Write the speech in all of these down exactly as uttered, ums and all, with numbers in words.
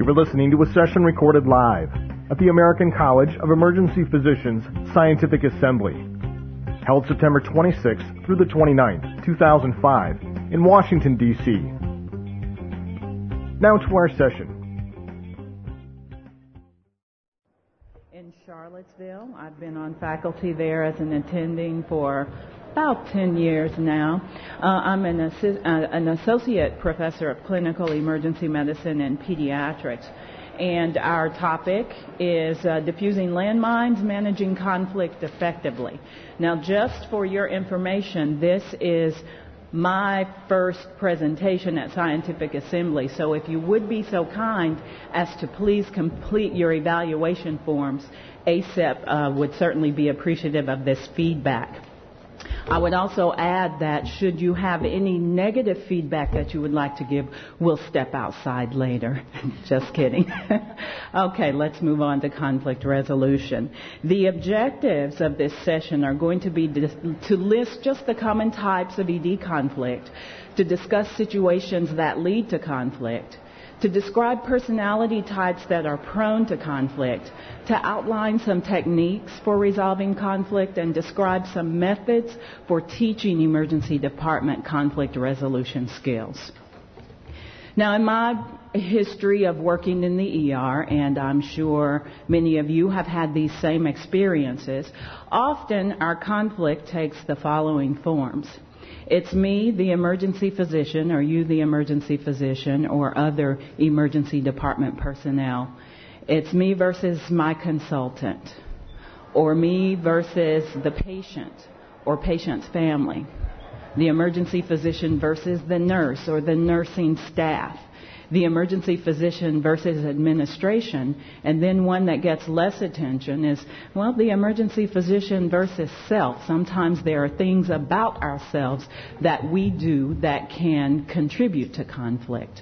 You're listening to a session recorded live at the American College of Emergency Physicians Scientific Assembly, held September twenty-sixth through the twenty-ninth, two thousand five, in Washington, D C Now to our session. In Charlottesville, I've been on faculty there as an attending for about ten years now. Uh, I'm an, assi- uh, an associate professor of clinical emergency medicine and pediatrics, and our topic is uh, diffusing landmines, managing conflict effectively. Now, just for your information, this is my first presentation at Scientific Assembly, so if you would be so kind as to please complete your evaluation forms, A C E P uh, would certainly be appreciative of this feedback. I would also add that should you have any negative feedback that you would like to give, we'll step outside later. Just kidding. Okay, let's move on to conflict resolution. The objectives of this session are going to be to list just the common types of E D conflict, to discuss situations that lead to conflict, to describe personality types that are prone to conflict, to outline some techniques for resolving conflict, and describe some methods for teaching emergency department conflict resolution skills. Now, in my history of working in the E R, and I'm sure many of you have had these same experiences, often our conflict takes the following forms. It's me, the emergency physician, or you, the emergency physician, or other emergency department personnel. It's me versus my consultant, or me versus the patient or patient's family. The emergency physician versus the nurse or the nursing staff. The emergency physician versus administration, and then one that gets less attention is, well, the emergency physician versus self. Sometimes there are things about ourselves that we do that can contribute to conflict.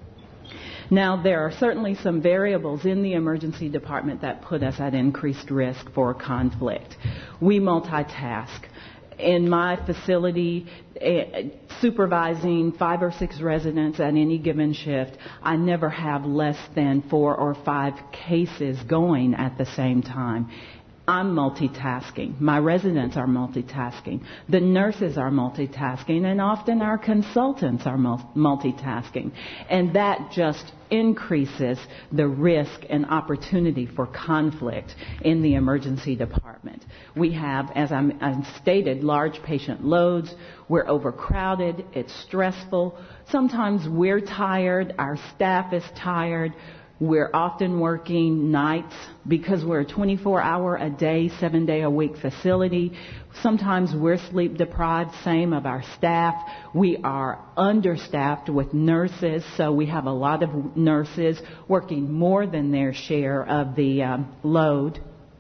Now, there are certainly some variables in the emergency department that put us at increased risk for conflict. We multitask. In my facility, uh, supervising five or six residents at any given shift, I never have less than four or five cases going at the same time. I'm multitasking. My residents are multitasking. The nurses are multitasking, and often our consultants are multitasking. And that just increases the risk and opportunity for conflict in the emergency department. We have, as I stated, large patient loads. We're overcrowded. It's stressful. Sometimes we're tired. Our staff is tired. We're often working nights because we're a twenty-four hour a day, seven day a week facility. Sometimes we're sleep deprived, same of our staff. We are understaffed with nurses, so we have a lot of nurses working more than their share of the um, load.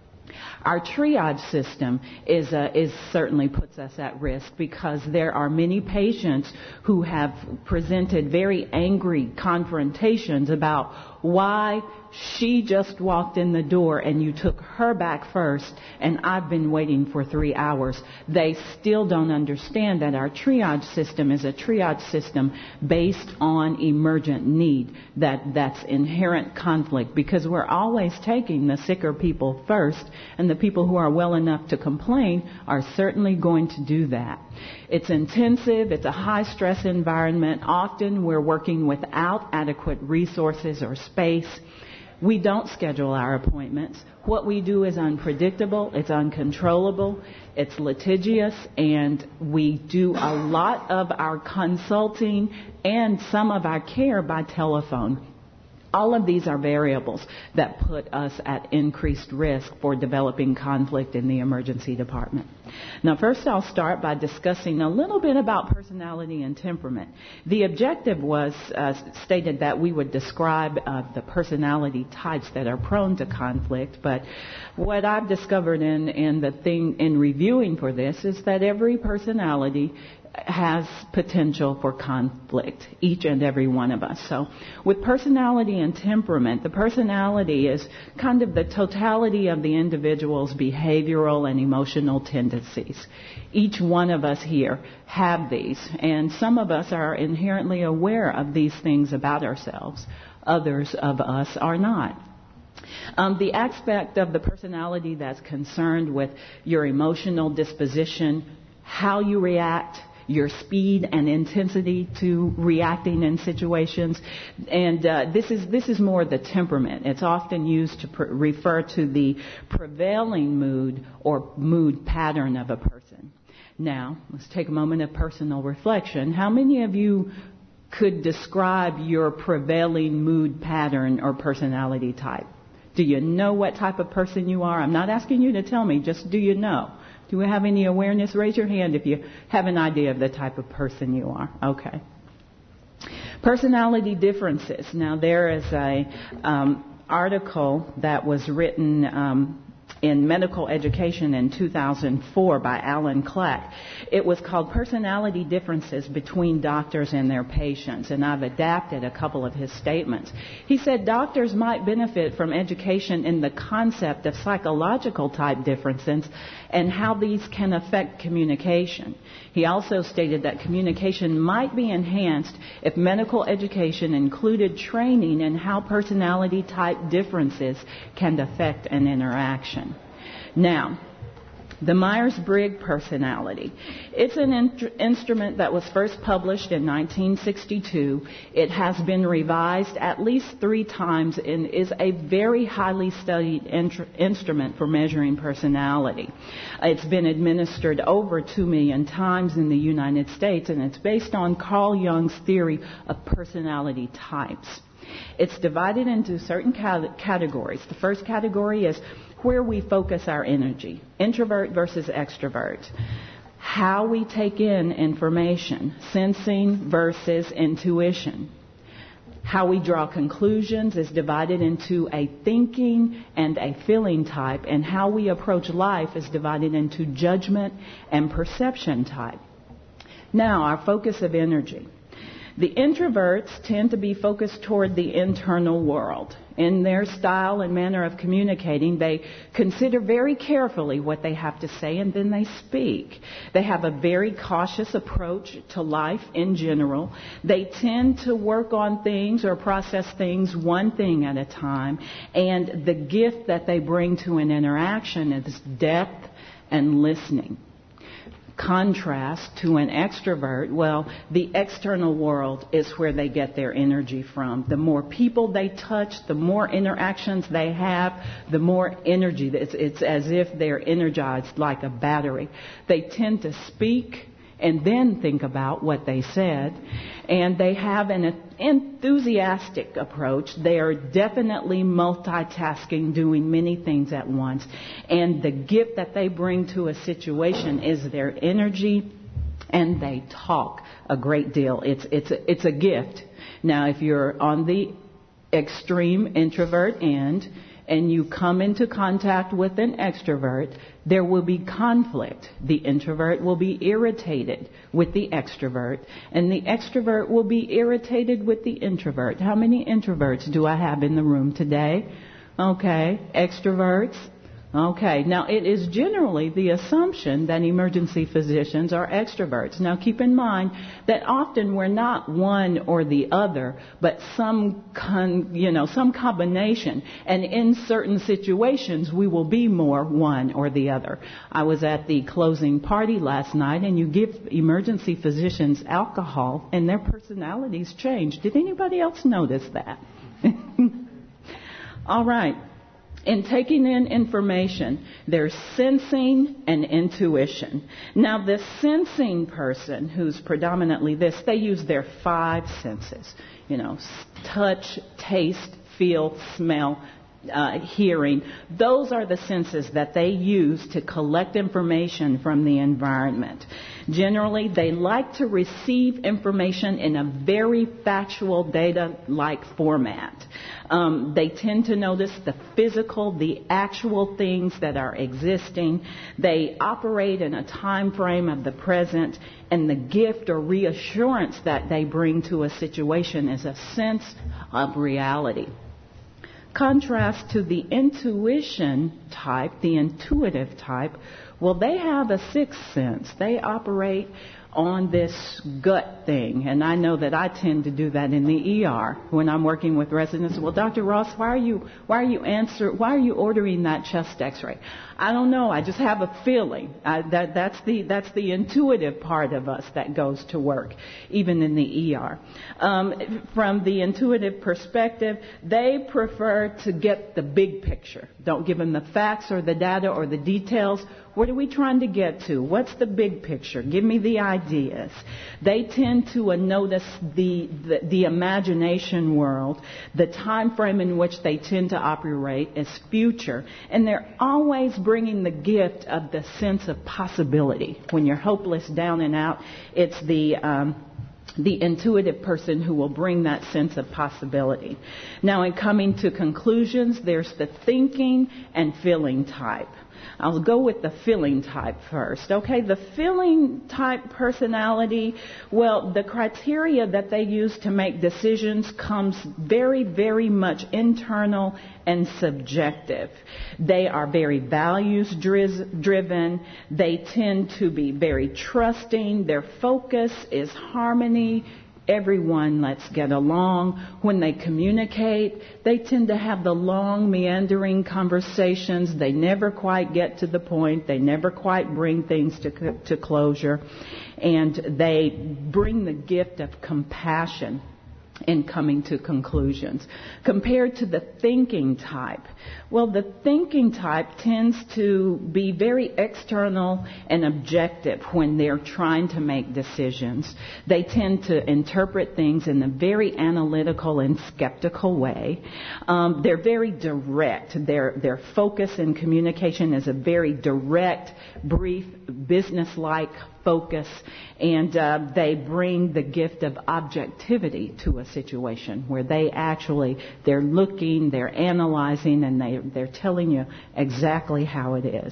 Our triage system is, uh, is certainly puts us at risk because there are many patients who have presented very angry confrontations about why she just walked in the door and you took her back first and I've been waiting for three hours. They still don't understand that our triage system is a triage system based on emergent need, that that's inherent conflict, because we're always taking the sicker people first, and the people who are well enough to complain are certainly going to do that. It's intensive. It's a high-stress environment. Often we're working without adequate resources or space. We don't schedule our appointments. What we do is unpredictable. It's uncontrollable. It's litigious. And we do a lot of our consulting and some of our care by telephone. All of these are variables that put us at increased risk for developing conflict in the emergency department. Now, first I'll start by discussing a little bit about personality and temperament. The objective was uh, stated that we would describe uh, the personality types that are prone to conflict, but what I've discovered in, in the thing in reviewing for this is that every personality has potential for conflict, each and every one of us. So with personality and temperament, the personality is kind of the totality of the individual's behavioral and emotional tendencies. Each one of us here have these, and some of us are inherently aware of these things about ourselves. Others of us are not. Um, the aspect of the personality that's concerned with your emotional disposition, how you react, your speed and intensity to reacting in situations, and uh, this is this is more the temperament. It's often used to pr- refer to the prevailing mood or mood pattern of a person. Now, let's take a moment of personal reflection. How many of you could describe your prevailing mood pattern or personality type? Do you know what type of person you are? I'm not asking you to tell me, just do you know? Do we have any awareness? Raise your hand if you have an idea of the type of person you are. Okay. Personality differences. Now, there is a um, article that was written um, in Medical Education in two thousand four by Alan Clack. It was called Personality Differences Between Doctors and Their Patients, and I've adapted a couple of his statements. He said doctors might benefit from education in the concept of psychological type differences and how these can affect communication. He also stated that communication might be enhanced if medical education included training in how personality type differences can affect an interaction. Now, the Myers-Briggs personality. It's an in- instrument that was first published in nineteen sixty-two. It has been revised at least three times and is a very highly studied intr- instrument for measuring personality. It's been administered over two million times in the United States, and it's based on Carl Jung's theory of personality types. It's divided into certain cat- categories. The first category is where we focus our energy, introvert versus extrovert. How we take in information, sensing versus intuition. How we draw conclusions is divided into a thinking and a feeling type, and how we approach life is divided into judgment and perception type. Now, our focus of energy. The introverts tend to be focused toward the internal world. In their style and manner of communicating, they consider very carefully what they have to say and then they speak. They have a very cautious approach to life in general. They tend to work on things or process things one thing at a time. And the gift that they bring to an interaction is depth and listening. Contrast to an extrovert, well, the external world is where they get their energy from. The more people they touch, the more interactions they have, the more energy. It's, it's as if they're energized like a battery. They tend to speak and then think about what they said, and they have an enthusiastic approach. They are definitely multitasking, doing many things at once, and the gift that they bring to a situation is their energy, and they talk a great deal. It's it's a, it's a gift. Now, if you're on the extreme introvert end, and you come into contact with an extrovert, there will be conflict. The introvert will be irritated with the extrovert, and the extrovert will be irritated with the introvert. How many introverts do I have in the room today? Okay, extroverts. Okay, now it is generally the assumption that emergency physicians are extroverts. Now keep in mind that often we're not one or the other, but some con, you know, some combination. And in certain situations, we will be more one or the other. I was at the closing party last night, and you give emergency physicians alcohol, and their personalities change. Did anybody else notice that? All right. In taking in information, there's sensing and intuition. Now, the sensing person, who's predominantly this, they use their five senses. You know, touch, taste, feel, smell, uh, hearing. Those are the senses that they use to collect information from the environment. Generally, they like to receive information in a very factual, data-like format. Um, they tend to notice the physical, the actual things that are existing. They operate in a time frame of the present, and the gift or reassurance that they bring to a situation is a sense of reality. Contrast to the intuition type, the intuitive type, well, they have a sixth sense. They operate on this gut thing, and I know that I tend to do that in the E R when I'm working with residents. Well, Doctor Ross, why are you why are you answer why are you ordering that chest X-ray? I don't know. I just have a feeling. I, that that's the that's the intuitive part of us that goes to work, even in the E R. Um, from the intuitive perspective, they prefer to get the big picture. Don't give them the facts or the data or the details. What are we trying to get to? What's the big picture? Give me the ideas. They tend to uh, notice the, the the imagination world, the time frame in which they tend to operate is future, and they're always bringing the gift of the sense of possibility. When you're hopeless, down and out, it's the um, the intuitive person who will bring that sense of possibility. Now, in coming to conclusions, there's the thinking and feeling type. I'll go with the feeling type first. Okay, the feeling type personality, well, the criteria that they use to make decisions comes very, very much internal and subjective. They are very values driven. They tend to be very trusting. Their focus is harmony. Everyone, let's get along. When they communicate, they tend to have the long, meandering conversations. They never quite get to the point. They never quite bring things to, to closure. And they bring the gift of compassion in coming to conclusions. Compared to the thinking type, well, the thinking type tends to be very external and objective when they're trying to make decisions. They tend to interpret things in a very analytical and skeptical way. Um, they're very direct. Their their focus in communication is a very direct, brief, business-like focus, and uh, they bring the gift of objectivity to a situation where they actually, they're looking, they're analyzing, and they, they're telling you exactly how it is.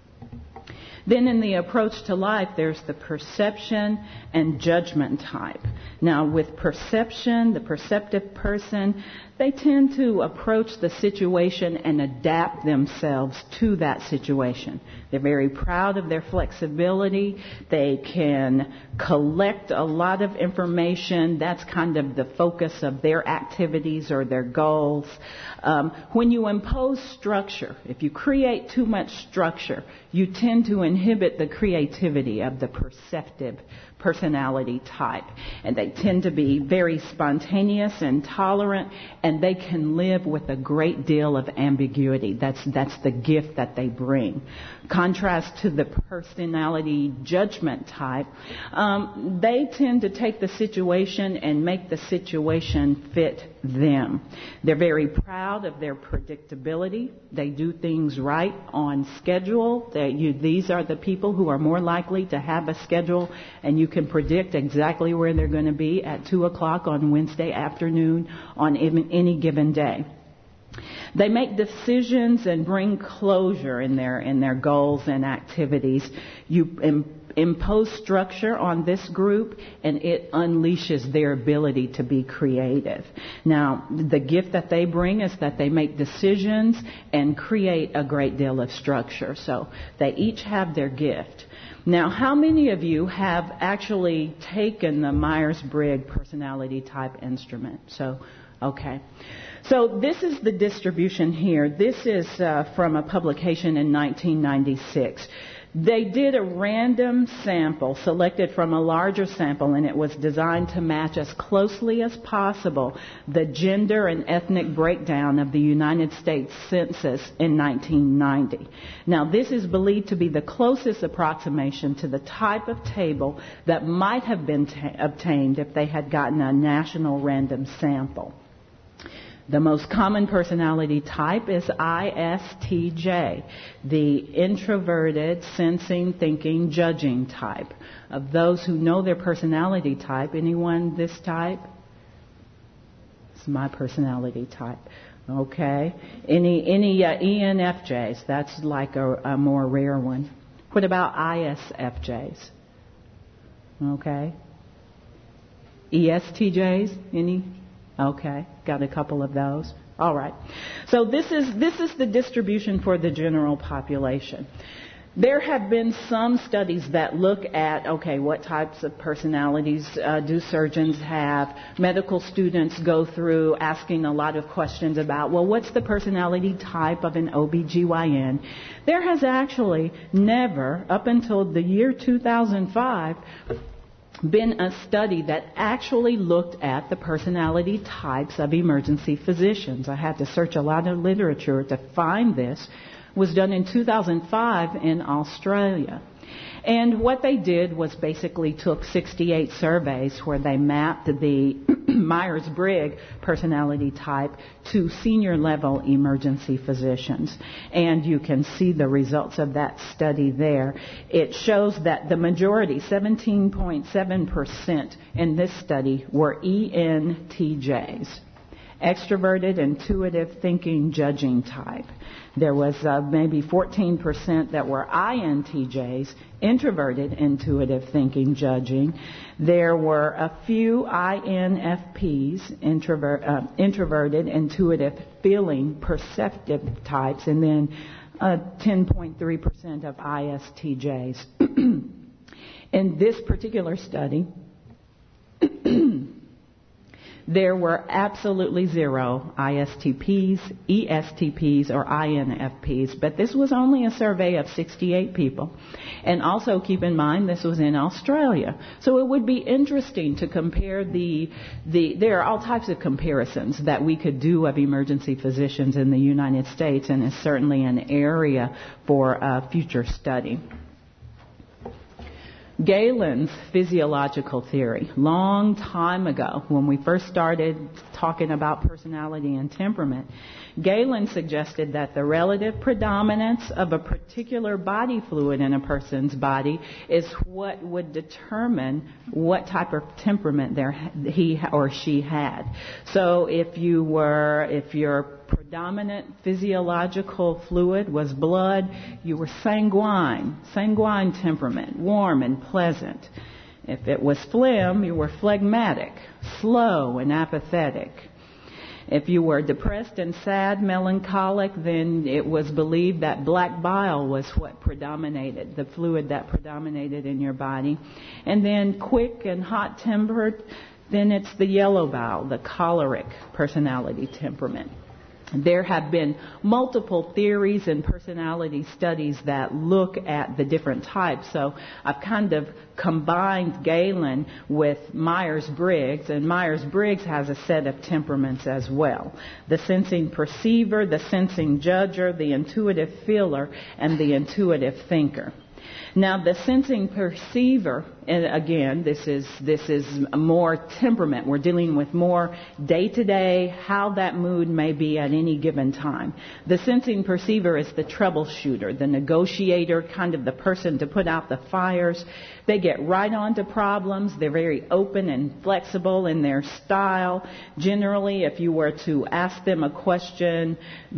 Then in the approach to life, there's the perception and judgment type. Now, with perception, the perceptive person, they tend to approach the situation and adapt themselves to that situation. They're very proud of their flexibility. They can collect a lot of information. That's kind of the focus of their activities or their goals. Um, when you impose structure, if you create too much structure, you tend to inhibit the creativity of the perceptive personality type. And they tend to be very spontaneous and tolerant, and they can live with a great deal of ambiguity. That's that's the gift that they bring. Contrast to the personality judgment type, um, they tend to take the situation and make the situation fit them. They're very proud of their predictability. They do things right on schedule. They, you, these are the people who are more likely to have a schedule, and you can predict exactly where they're going to be at two o'clock on Wednesday afternoon on any given day. They make decisions and bring closure in their in their goals and activities. You im- impose structure on this group, and it unleashes their ability to be creative. Now, the gift that they bring is that they make decisions and create a great deal of structure. So they each have their gift. Now, how many of you have actually taken the Myers-Briggs personality type instrument? So, okay. So this is the distribution here. This is uh, from a publication in nineteen ninety-six. They did a random sample selected from a larger sample, and it was designed to match as closely as possible the gender and ethnic breakdown of the United States Census in nineteen ninety. Now, this is believed to be the closest approximation to the type of table that might have been t- obtained if they had gotten a national random sample. The most common personality type is I S T J, the introverted, sensing, thinking, judging type. Of those who know their personality type, anyone this type? It's my personality type. Okay. Any any uh, E N F Js? That's like a, a more rare one. What about I S F Js? Okay. E S T Js? Any? Okay, got a couple of those. All right. So this is this is the distribution for the general population. There have been some studies that look at, okay, what types of personalities uh, do surgeons have? Medical students go through asking a lot of questions about, well, what's the personality type of an O B G Y N? There has actually never, up until the year two thousand five, been a study that actually looked at the personality types of emergency physicians. I had to search a lot of literature to find this. Was done in two thousand five in Australia. And what they did was basically took sixty-eight surveys where they mapped the Myers-Briggs personality type to senior level emergency physicians. And you can see the results of that study there. It shows that the majority, seventeen point seven percent in this study, were E N T Js. Extroverted, intuitive, thinking, judging type. There was uh, maybe fourteen percent that were I N T Js, introverted, intuitive, thinking, judging. There were a few I N F Ps, introvert, uh, introverted, intuitive, feeling, perceptive types, and then uh, ten point three percent of I S T Js. In this particular study, there were absolutely zero I S T Ps, E S T Ps, or I N F Ps, but this was only a survey of sixty-eight people. And also keep in mind this was in Australia. So it would be interesting to compare the, the, there are all types of comparisons that we could do of emergency physicians in the United States, and it's certainly an area for uh, future study. Galen's physiological theory, long time ago, when we first started talking about personality and temperament, Galen suggested that the relative predominance of a particular body fluid in a person's body is what would determine what type of temperament there he or she had. So if you were, if your predominant physiological fluid was blood, you were sanguine, sanguine temperament, warm and pleasant. If it was phlegm, you were phlegmatic, slow and apathetic. If you were depressed and sad, melancholic, then it was believed that black bile was what predominated, the fluid that predominated in your body. And then quick and hot-tempered, then it's the yellow bile, the choleric personality temperament. There have been multiple theories and personality studies that look at the different types. So I've kind of combined Galen with Myers-Briggs, and Myers-Briggs has a set of temperaments as well. The sensing perceiver, the sensing judger, the intuitive feeler, and the intuitive thinker. Now, the sensing perceiver, and again, this is this is more temperament. We're dealing with more day-to-day, how that mood may be at any given time. The sensing perceiver is the troubleshooter, the negotiator, kind of the person to put out the fires. They get right on to problems. They're very open and flexible in their style. Generally, if you were to ask them a question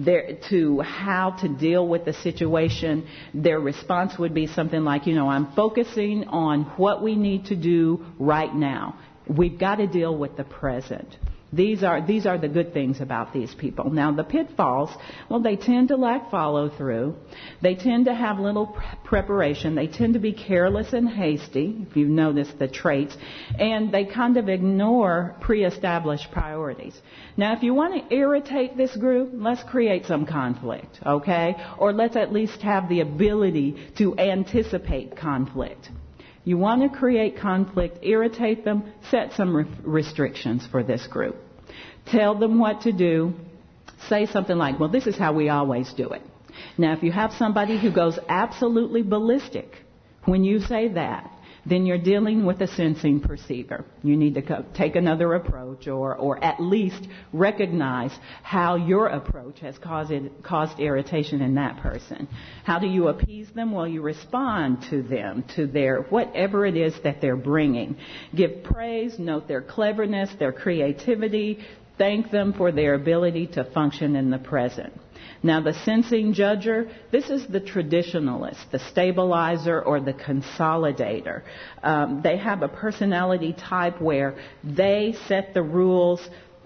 to how to deal with the situation, their response would be something like, you know, I'm focusing on what we need to do right now. We've got to deal with the present. These are these are the good things about these people. Now, the pitfalls, well, they tend to lack follow-through. They tend to have little pre- preparation. They tend to be careless and hasty, if you've noticed the traits. And they kind of ignore pre-established priorities. Now, if you want to irritate this group, let's create some conflict, okay? Or let's at least have the ability to anticipate conflict. You want to create conflict, irritate them, set some re- restrictions for this group. Tell them what to do. Say something like, well, this is how we always do it. Now, if you have somebody who goes absolutely ballistic when you say that, then you're dealing with a sensing perceiver. You need to co- take another approach, or, or at least recognize how your approach has caused, it, caused irritation in that person. How do you appease them? Well, you respond to them, to their whatever it is that they're bringing. Give praise, note their cleverness, their creativity, thank them for their ability to function in the present. Now, the sensing judger, this is the traditionalist, the stabilizer, or the consolidator. Um, they have a personality type where they set the rules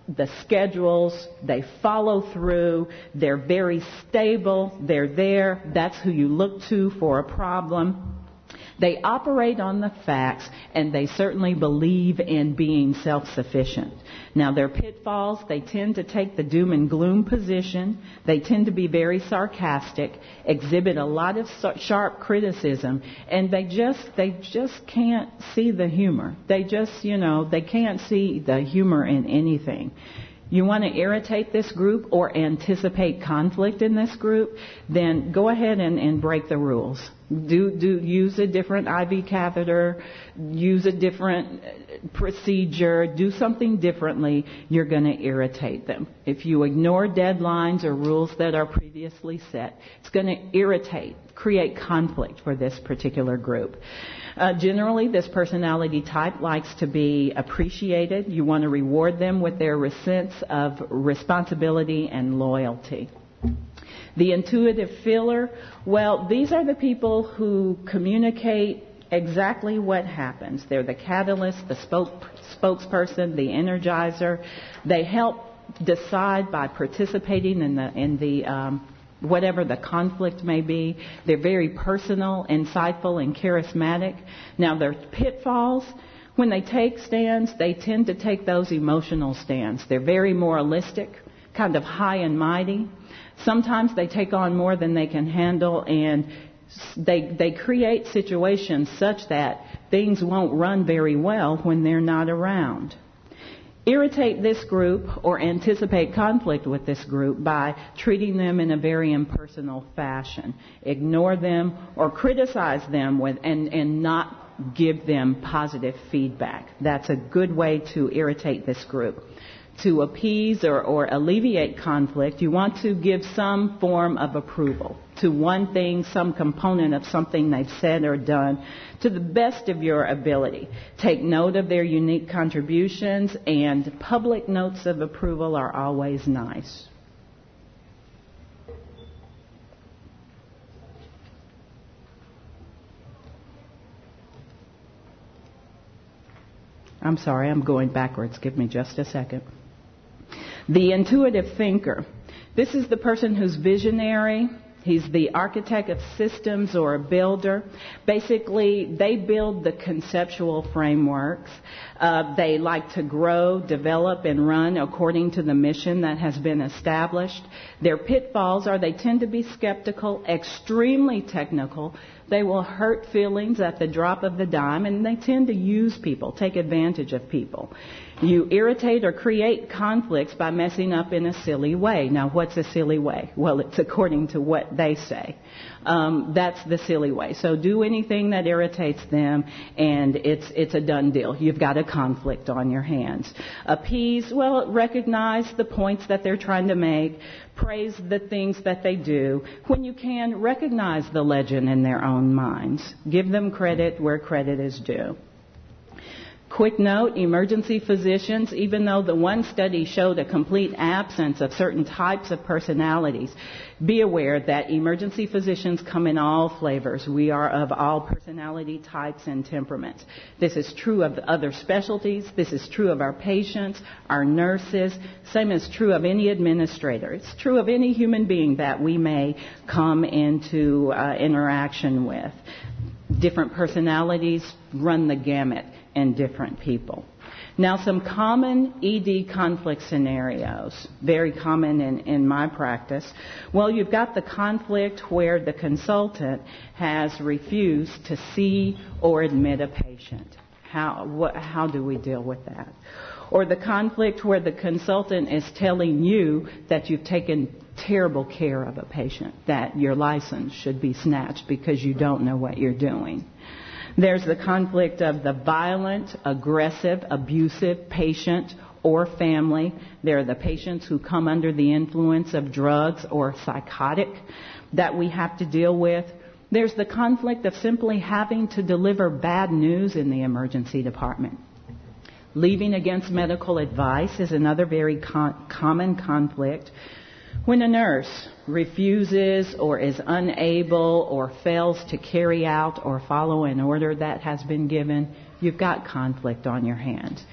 the schedules, they follow through, they're very stable, they're there, that's who you look to for a problem. They operate on the facts, and they certainly believe in being self-sufficient. Now, their pitfalls, they tend to take the doom and gloom position. They tend to be very sarcastic, exhibit a lot of sharp criticism, and they just they just can't see the humor. They just, you know, they can't see the humor in anything. You want to irritate this group or anticipate conflict in this group, then go ahead and, and break the rules. Do do use a different I V catheter, use a different procedure, do something differently. You're going to irritate them. If you ignore deadlines or rules that are previously set, it's going to irritate, create conflict for this particular group. Uh, generally, this personality type likes to be appreciated. You want to reward them with their sense of responsibility and loyalty. The intuitive feeler, well, these are the people who communicate exactly what happens. They're the catalyst, the spoke, spokesperson, the energizer. They help decide by participating in the in the um, whatever the conflict may be. They're very personal, insightful, and charismatic. Now, their pitfalls, when they take stands, they tend to take those emotional stands. They're very moralistic, kind of high and mighty. Sometimes they take on more than they can handle, and they they create situations such that things won't run very well when they're not around. Irritate this group or anticipate conflict with this group by treating them in a very impersonal fashion. Ignore them or criticize them with and, and not give them positive feedback. That's a good way to irritate this group. To appease or, or alleviate conflict, you want to give some form of approval to one thing, some component of something they've said or done to the best of your ability. Take note of their unique contributions, and public notes of approval are always nice. I'm sorry, I'm going backwards. Give me just a second. The intuitive thinker. This is the person who's visionary. He's the architect of systems or a builder. Basically, they build the conceptual frameworks. Uh, they like to grow, develop, and run according to the mission that has been established. Their pitfalls are they tend to be skeptical, extremely technical. They will hurt feelings at the drop of the dime, and they tend to use people, take advantage of people. You irritate or create conflicts by messing up in a silly way. Now, what's a silly way? Well, it's according to what they say. Um, that's the silly way. So do anything that irritates them, and it's it's a done deal. You've got a conflict on your hands. Appease, well, recognize the points that they're trying to make. Praise the things that they do. When you can, recognize the legend in their own minds. Give them credit where credit is due. Quick note, emergency physicians, even though the one study showed a complete absence of certain types of personalities, be aware that emergency physicians come in all flavors. We are of all personality types and temperaments. This is true of other specialties. This is true of our patients, our nurses. Same is true of any administrator. It's true of any human being that we may come into uh, interaction with. Different personalities run the gamut in different people. Now, some common E D conflict scenarios, very common in, in my practice. Well, you've got the conflict where the consultant has refused to see or admit a patient. How, what, how do we deal with that? Or the conflict where the consultant is telling you that you've taken terrible care of a patient, that your license should be snatched because you don't know what you're doing. There's the conflict of the violent, aggressive, abusive patient or family. There are the patients who come under the influence of drugs or psychotic that we have to deal with. There's the conflict of simply having to deliver bad news in the emergency department. Leaving against medical advice is another very con- common conflict. When a nurse refuses or is unable or fails to carry out or follow an order that has been given, you've got conflict on your hands.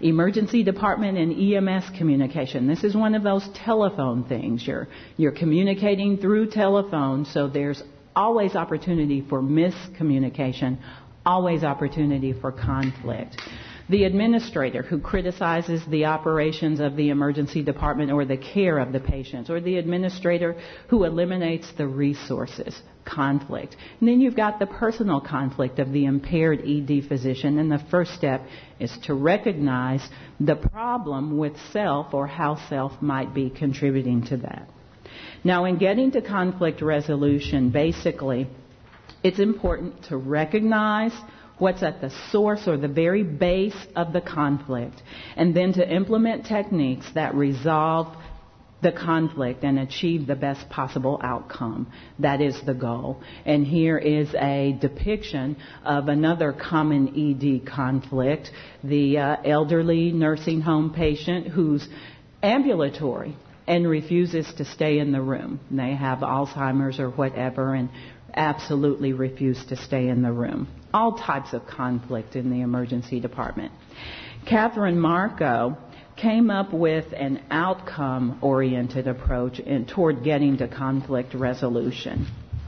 Emergency department and E M S communication. This is one of those telephone things. You're, you're communicating through telephone, so there's always opportunity for miscommunication, always opportunity for conflict. The administrator who criticizes the operations of the emergency department or the care of the patients, or the administrator who eliminates the resources, conflict. And then you've got the personal conflict of the impaired E D physician, and the first step is to recognize the problem with self or how self might be contributing to that. Now, in getting to conflict resolution, basically, it's important to recognize what's at the source or the very base of the conflict, and then to implement techniques that resolve the conflict and achieve the best possible outcome. That is the goal. And here is a depiction of another common E D conflict, the uh, elderly nursing home patient who's ambulatory and refuses to stay in the room. They have Alzheimer's or whatever and absolutely refuse to stay in the room. All types of conflict in the emergency department. Catherine Marco came up with an outcome-oriented approach in, toward getting to conflict resolution.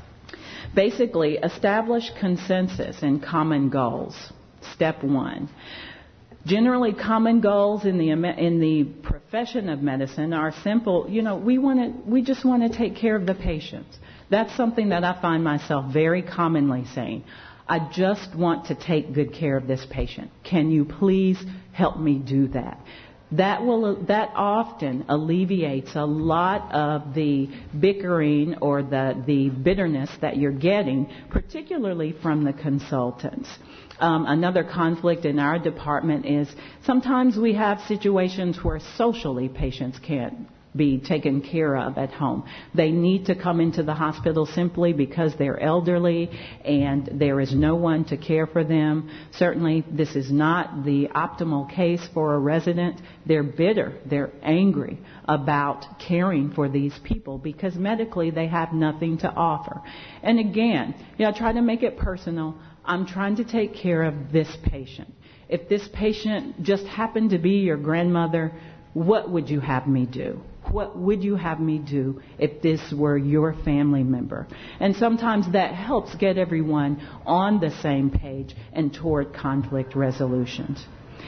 Basically, establish consensus and common goals. Step one. Generally, common goals in the in the profession of medicine are simple. You know, we want to we just want to take care of the patients. That's something that I find myself very commonly saying. I just want to take good care of this patient. Can you please help me do that? That will that often alleviates a lot of the bickering or the, the bitterness that you're getting, particularly from the consultants. Um, another conflict in our department is sometimes we have situations where socially patients can't be taken care of at home. They need to come into the hospital simply because they're elderly and there is no one to care for them. Certainly, this is not the optimal case for a resident. They're bitter. They're angry about caring for these people because medically they have nothing to offer. And again, you know, try to make it personal. I'm trying to take care of this patient. If this patient just happened to be your grandmother, what would you have me do? What would you have me do if this were your family member? And sometimes that helps get everyone on the same page and toward conflict resolutions.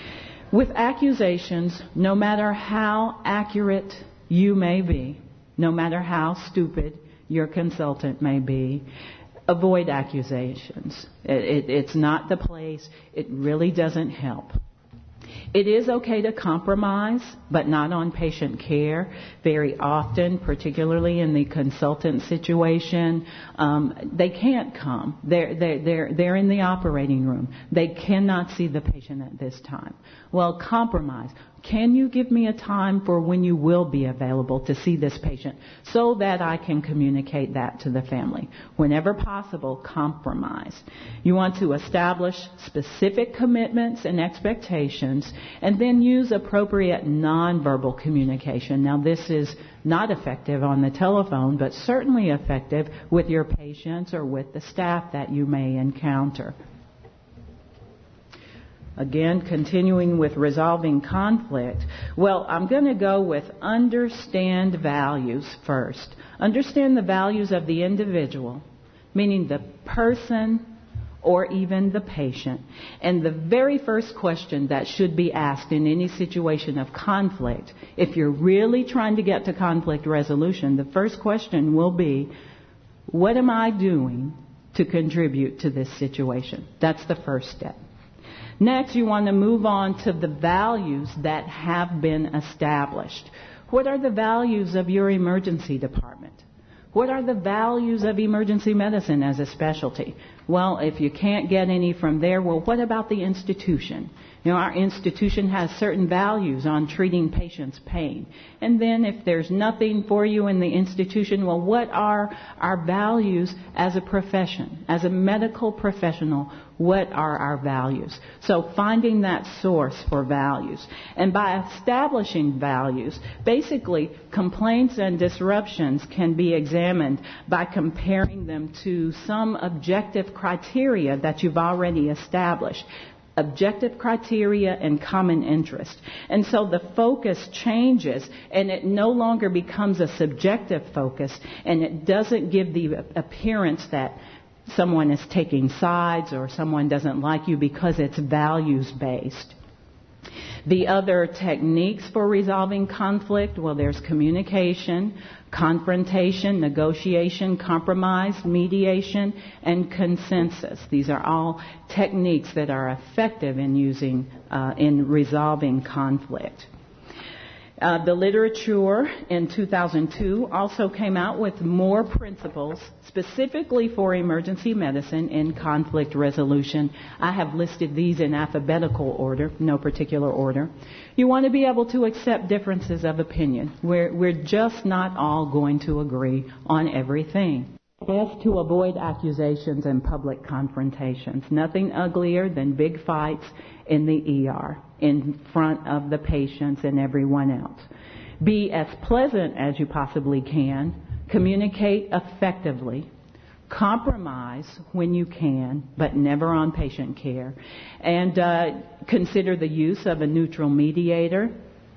With accusations, no matter how accurate you may be, no matter how stupid your consultant may be, avoid accusations. It, it, it's not the place. It really doesn't help. It is okay to compromise, but not on patient care. Very often, particularly in the consultant situation, um, they can't come. They're, they're, they're, they're in the operating room. They cannot see the patient at this time. Well, compromise. Can you give me a time for when you will be available to see this patient so that I can communicate that to the family? Whenever possible, compromise. You want to establish specific commitments and expectations and then use appropriate nonverbal communication. Now, this is not effective on the telephone, but certainly effective with your patients or with the staff that you may encounter. Again, continuing with resolving conflict. Well, I'm going to go with understand values first. Understand the values of the individual, meaning the person or even the patient. And the very first question that should be asked in any situation of conflict, if you're really trying to get to conflict resolution, the first question will be, what am I doing to contribute to this situation? That's the first step. Next, you want to move on to the values that have been established. What are the values of your emergency department? What are the values of emergency medicine as a specialty? Well, if you can't get any from there, well, what about the institution? You know, our institution has certain values on treating patients' pain. And then if there's nothing for you in the institution, well, what are our values as a profession? As a medical professional, what are our values? So finding that source for values. And by establishing values, basically complaints and disruptions can be examined by comparing them to some objective criteria that you've already established. objective criteria, and common interest. And so the focus changes, and it no longer becomes a subjective focus, and it doesn't give the appearance that someone is taking sides or someone doesn't like you, because it's values-based. The other techniques for resolving conflict, well, there's communication, confrontation, negotiation, compromise, mediation, and consensus. These are all techniques that are effective in using, uh, in resolving conflict. Uh, the literature in two thousand two also came out with more principles specifically for emergency medicine in conflict resolution. I have listed these in alphabetical order, no particular order. You want to be able to accept differences of opinion. We're, we're just not all going to agree on everything. Best to avoid accusations and public confrontations. Nothing uglier than big fights in the E R, in front of the patients and everyone else. Be as pleasant as you possibly can. Communicate effectively. Compromise when you can, but never on patient care. And uh, consider the use of a neutral mediator.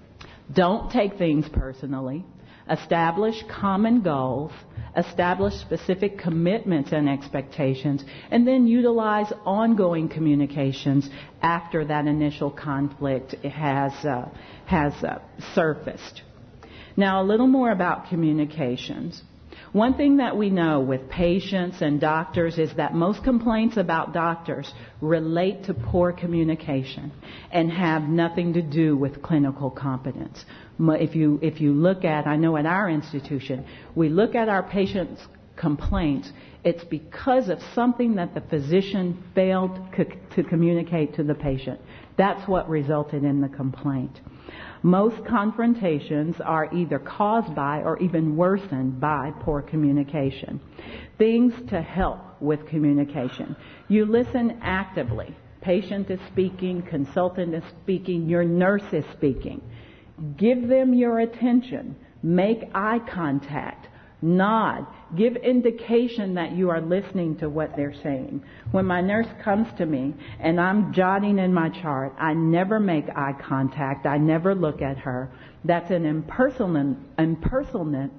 Don't take things personally. Establish common goals. Establish specific commitments and expectations, and then utilize ongoing communications after that initial conflict has uh, has uh, surfaced. Now, a little more about communications. One thing that we know with patients and doctors is that most complaints about doctors relate to poor communication and have nothing to do with clinical competence. If you, if you look at, I know at our institution, we look at our patients' complaints, it's because of something that the physician failed co- to communicate to the patient. That's what resulted in the complaint. Most confrontations are either caused by or even worsened by poor communication. Things to help with communication. You listen actively. Patient is speaking, consultant is speaking, your nurse is speaking. Give them your attention. Make eye contact. Nod. Give indication that you are listening to what they're saying. When my nurse comes to me and I'm jotting in my chart, I never make eye contact. I never look at her. That's an impersonal, impersonal,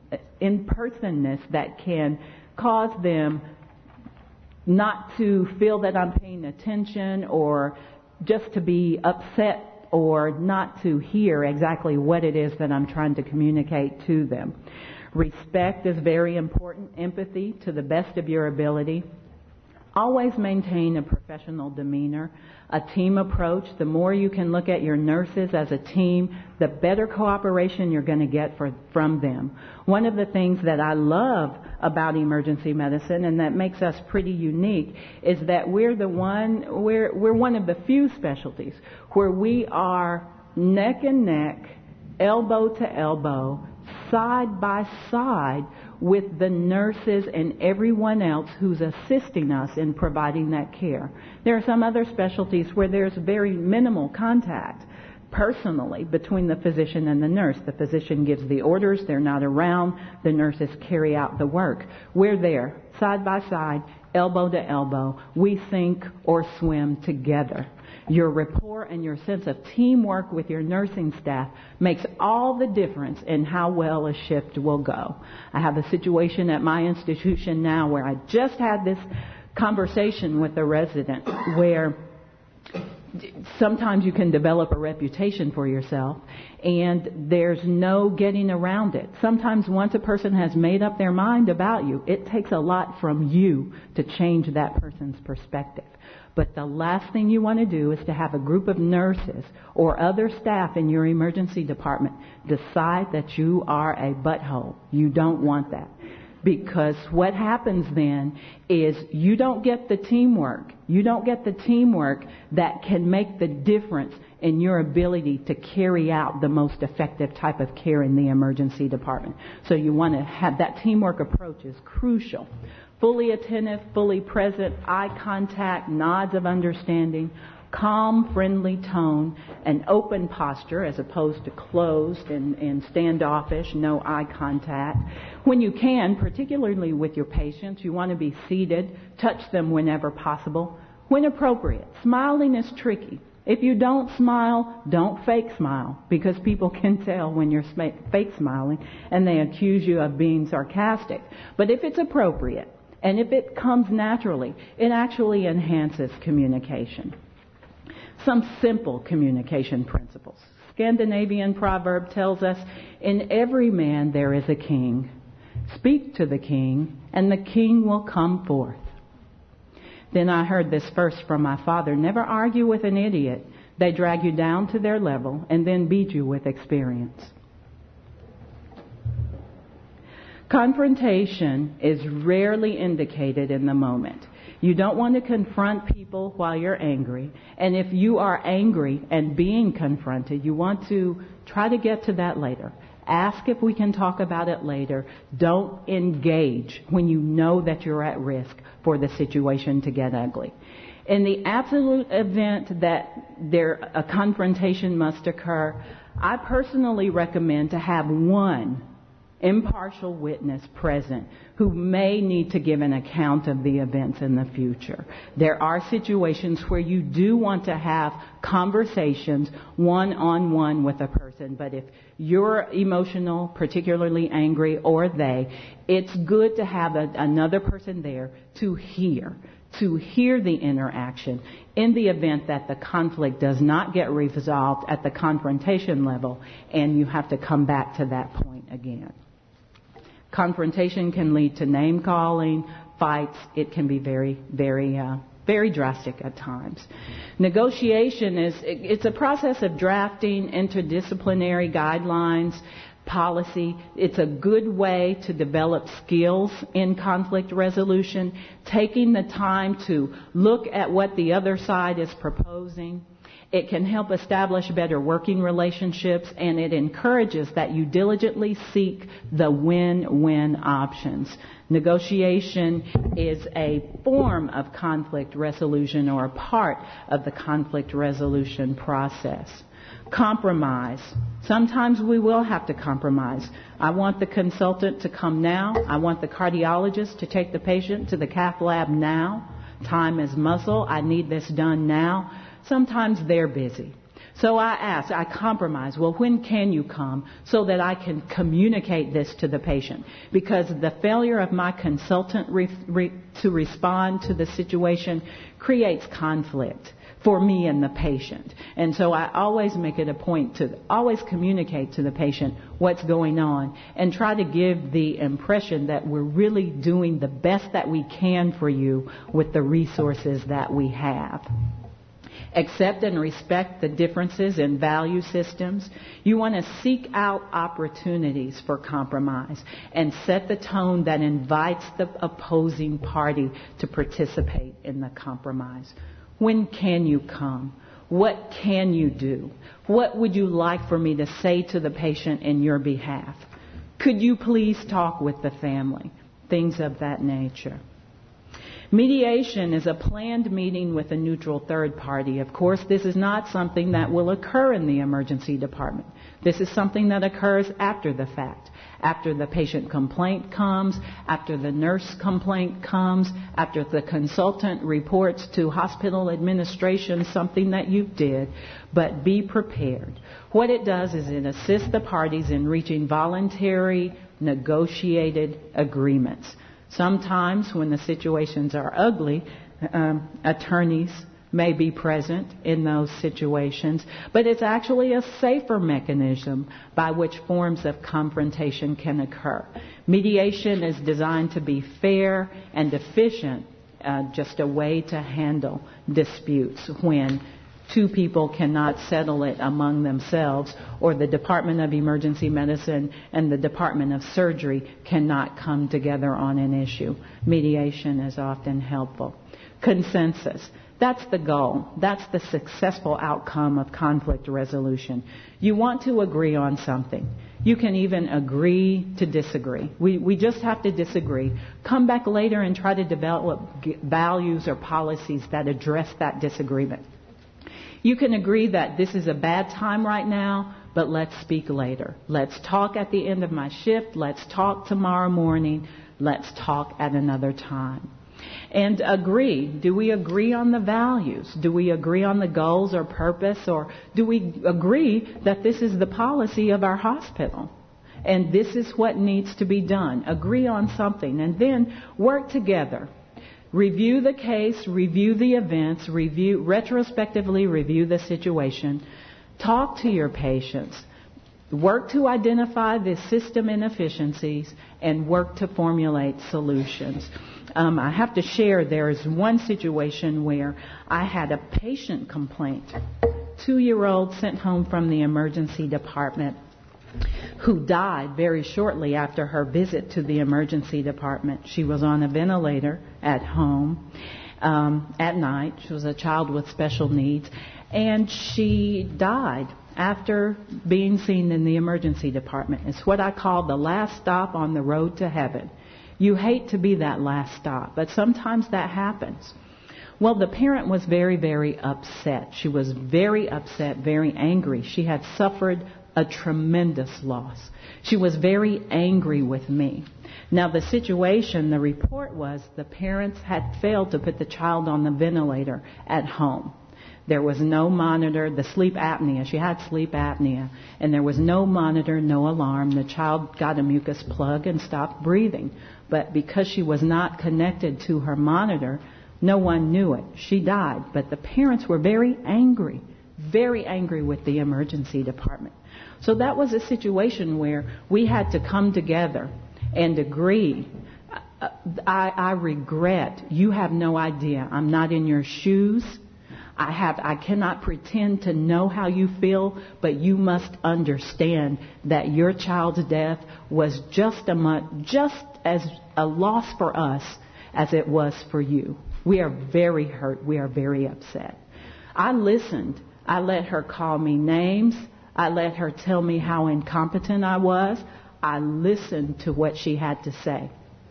impersonness that can cause them not to feel that I'm paying attention, or just to be upset, or not to hear exactly what it is that I'm trying to communicate to them. Respect is very important. Empathy to the best of your ability. Always maintain a professional demeanor. A team approach. The more you can look at your nurses as a team, the better cooperation you're going to get for, from them. One of the things that I love about emergency medicine, and that makes us pretty unique, is that we're the one, we're, we're one of the few specialties where we are neck and neck, elbow to elbow, side by side with the nurses and everyone else who's assisting us in providing that care. There are some other specialties where there's very minimal contact personally between the physician and the nurse. The physician gives the orders, they're not around, the nurses carry out the work. We're there, side by side, elbow to elbow. We sink or swim together. Your rapport and your sense of teamwork with your nursing staff makes all the difference in how well a shift will go. I have a situation at my institution now where I just had this conversation with a resident where sometimes you can develop a reputation for yourself, and there's no getting around it. Sometimes once a person has made up their mind about you, it takes a lot from you to change that person's perspective. But the last thing you want to do is to have a group of nurses or other staff in your emergency department decide that you are a butthole. You don't want that. Because what happens then is you don't get the teamwork. You don't get the teamwork that can make the difference in your ability to carry out the most effective type of care in the emergency department. So you want to have that teamwork approach is crucial. Fully attentive, fully present, eye contact, nods of understanding, calm, friendly tone, an open posture as opposed to closed and, and standoffish, no eye contact. When you can, particularly with your patients, you want to be seated, touch them whenever possible. When appropriate. Smiling is tricky. If you don't smile, don't fake smile, because people can tell when you're sm- fake smiling and they accuse you of being sarcastic. But if it's appropriate and if it comes naturally, it actually enhances communication. Some simple communication principles. Scandinavian proverb tells us, in every man there is a king. Speak to the king, and the king will come forth. Then I heard this first from my father: never argue with an idiot. They drag you down to their level and then beat you with experience. Confrontation is rarely indicated in the moment. You don't want to confront people while you're angry. And if you are angry and being confronted, you want to try to get to that later. Ask if we can talk about it later. Don't engage when you know that you're at risk for the situation to get ugly. In the absolute event that there a confrontation must occur, I personally recommend to have one impartial witness present who may need to give an account of the events in the future. There are situations where you do want to have conversations one-on-one with a person, but if you're emotional, particularly angry, or they, it's good to have a, another person there to hear, to hear the interaction in the event that the conflict does not get resolved at the confrontation level and you have to come back to that point again. Confrontation can lead to name calling, fights. It can be very, very, uh, very drastic at times. Negotiation is, it's a process of drafting interdisciplinary guidelines, policy. It's a good way to develop skills in conflict resolution, taking the time to look at what the other side is proposing. It can help establish better working relationships, and it encourages that you diligently seek the win-win options. Negotiation is a form of conflict resolution or a part of the conflict resolution process. Compromise. Sometimes we will have to compromise. I want the consultant to come now. I want the cardiologist to take the patient to the cath lab now. Time is muscle. I need this done now. Sometimes they're busy. So I ask, I compromise, well, when can you come so that I can communicate this to the patient? Because the failure of my consultant re- re- to respond to the situation creates conflict for me and the patient. And so I always make it a point to always communicate to the patient what's going on and try to give the impression that we're really doing the best that we can for you with the resources that we have. Accept and respect the differences in value systems. You want to seek out opportunities for compromise and set the tone that invites the opposing party to participate in the compromise. When can you come? What can you do? What would you like for me to say to the patient in your behalf? Could you please talk with the family? Things of that nature. Mediation is a planned meeting with a neutral third party. Of course, this is not something that will occur in the emergency department. This is something that occurs after the fact. After the patient complaint comes, after the nurse complaint comes, after the consultant reports to hospital administration something that you did, but be prepared. What it does is it assists the parties in reaching voluntary, negotiated agreements. Sometimes when the situations are ugly, um, attorneys may be present in those situations, but it's actually a safer mechanism by which forms of confrontation can occur. Mediation is designed to be fair and efficient, uh, just a way to handle disputes when two people cannot settle it among themselves, or the Department of Emergency Medicine and the Department of Surgery cannot come together on an issue. Mediation is often helpful. Consensus. That's the goal. That's the successful outcome of conflict resolution. You want to agree on something. You can even agree to disagree. We, we just have to disagree. Come back later and try to develop values or policies that address that disagreement. You can agree that this is a bad time right now, but let's speak later. Let's talk at the end of my shift. Let's talk tomorrow morning. Let's talk at another time. And agree. Do we agree on the values? Do we agree on the goals or purpose? Or do we agree that this is the policy of our hospital? And this is what needs to be done. Agree on something and then work together. Review the case, review the events, review, retrospectively review the situation. Talk to your patients. Work to identify the system inefficiencies and work to formulate solutions. Um, I have to share, there is one situation where I had a patient complaint, two-year-old sent home from the emergency department, who died very shortly after her visit to the emergency department. She was on a ventilator at home um, at night. She was a child with special needs, and she died after being seen in the emergency department. It's what I call the last stop on the road to heaven. You hate to be that last stop, but sometimes that happens. Well, the parent was very, very upset. She was very upset, very angry. She had suffered a tremendous loss. She was very angry with me. Now, the situation, the report was the parents had failed to put the child on the ventilator at home. There was no monitor, the sleep apnea. She had sleep apnea. And there was no monitor, no alarm. The child got a mucus plug and stopped breathing. But because she was not connected to her monitor, no one knew it. She died. But the parents were very angry, very angry with the emergency department. So that was a situation where we had to come together and agree. I, I regret, you have no idea. I'm not in your shoes. I have, I cannot pretend to know how you feel, but you must understand that your child's death was just a month, just as a loss for us as it was for you. We are very hurt. We are very upset. I listened. I let her call me names. I let her tell me how incompetent I was. I listened to what she had to say.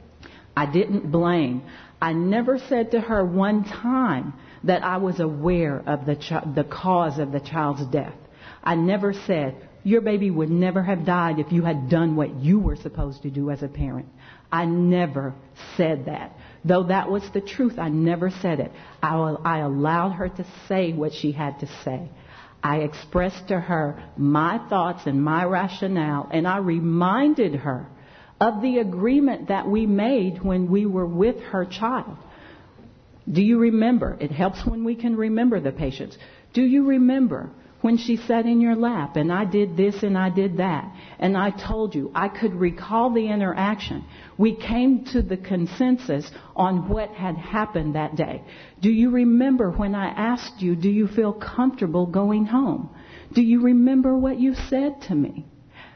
I didn't blame. I never said to her one time that I was aware of the ch- the cause of the child's death. I never said, your baby would never have died if you had done what you were supposed to do as a parent. I never said that. Though that was the truth, I never said it. I, I allowed her to say what she had to say. I expressed to her my thoughts and my rationale, and I reminded her of the agreement that we made when we were with her child. Do you remember? It helps when we can remember the patients. Do you remember when she sat in your lap and I did this and I did that? And I told you, I could recall the interaction. We came to the consensus on what had happened that day. Do you remember when I asked you, do you feel comfortable going home? Do you remember what you said to me?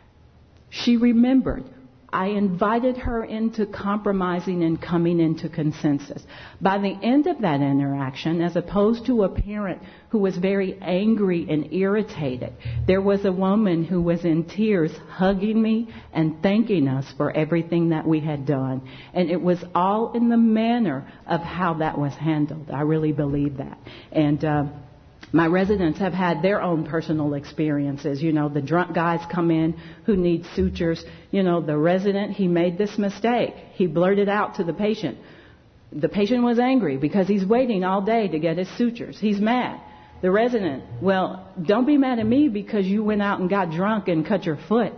She remembered. I invited her into compromising and coming into consensus. By the end of that interaction, as opposed to a parent who was very angry and irritated, there was a woman who was in tears hugging me and thanking us for everything that we had done. And it was all in the manner of how that was handled. I really believe that. And uh, my residents have had their own personal experiences. You know, the drunk guys come in who need sutures. You know, the resident, he made this mistake. He blurted out to the patient. The patient was angry because he's waiting all day to get his sutures. He's mad. The resident, well, don't be mad at me because you went out and got drunk and cut your foot.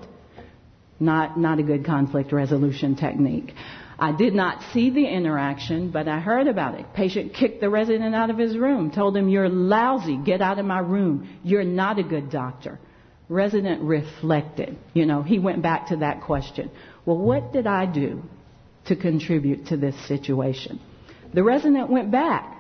Not, not a good conflict resolution technique. I did not see the interaction, but I heard about it. Patient kicked the resident out of his room, told him, you're lousy, get out of my room. You're not a good doctor. Resident reflected. You know, he went back to that question. Well, what did I do to contribute to this situation? The resident went back.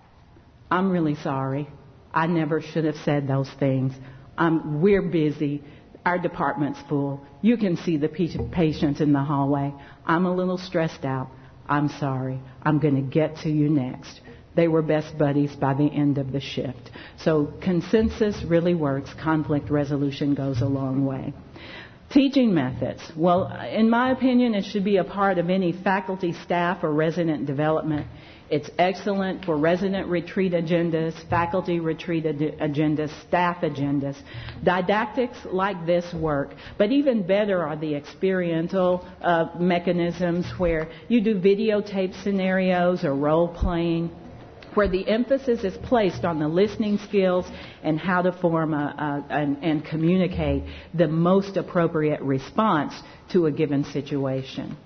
I'm really sorry. I never should have said those things. Um, we're busy. Our department's full. You can see the patients in the hallway. I'm a little stressed out. I'm sorry. I'm going to get to you next. They were best buddies by the end of the shift. So consensus really works. Conflict resolution goes a long way. Teaching methods. Well, in my opinion, it should be a part of any faculty, staff, or resident development. It's excellent for resident retreat agendas, faculty retreat ad- agendas, staff agendas. Didactics like this work, but even better are the experiential uh, mechanisms where you do videotape scenarios or role-playing, where the emphasis is placed on the listening skills and how to form a, a, and, and communicate the most appropriate response to a given situation.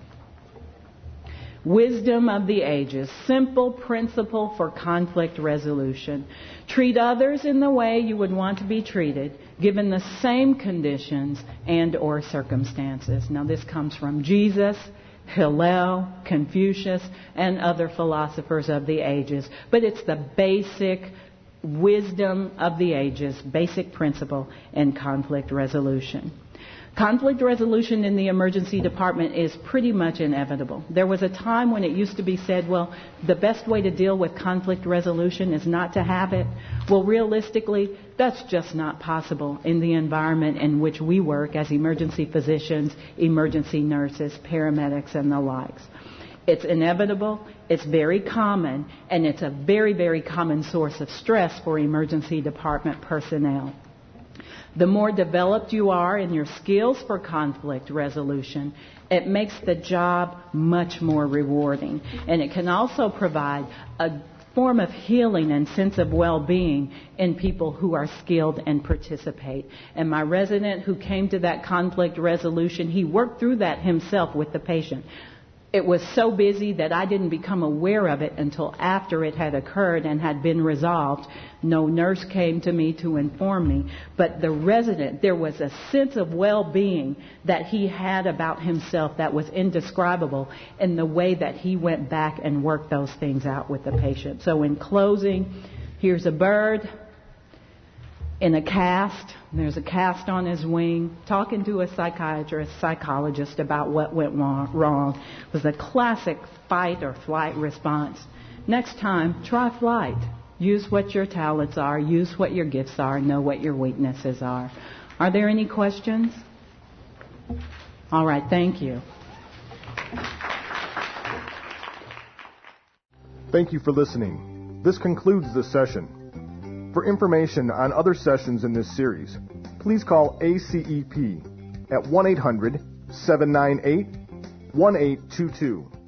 Wisdom of the ages, simple principle for conflict resolution. Treat others in the way you would want to be treated, given the same conditions and or circumstances. Now this comes from Jesus, Hillel, Confucius, and other philosophers of the ages. But it's the basic wisdom of the ages, basic principle in conflict resolution. Conflict resolution in the emergency department is pretty much inevitable. There was a time when it used to be said, well, the best way to deal with conflict resolution is not to have it. Well, realistically, that's just not possible in the environment in which we work as emergency physicians, emergency nurses, paramedics, and the likes. It's inevitable, it's very common, and it's a very, very common source of stress for emergency department personnel. The more developed you are in your skills for conflict resolution, it makes the job much more rewarding. And it can also provide a form of healing and sense of well-being in people who are skilled and participate. And my resident who came to that conflict resolution, he worked through that himself with the patient. It was so busy that I didn't become aware of it until after it had occurred and had been resolved. No nurse came to me to inform me. But the resident, there was a sense of well-being that he had about himself that was indescribable in the way that he went back and worked those things out with the patient. So in closing, here's a bird in a cast. There's a cast on his wing, talking to a psychiatrist, psychologist about what went wrong. It was a classic fight or flight response. Next time, try flight. Use what your talents are. Use what your gifts are. Know what your weaknesses are. Are there any questions? All right, thank you. Thank you for listening. This concludes the session. For information on other sessions in this series, please call A C E P at one eight hundred seven nine eight one eight two two.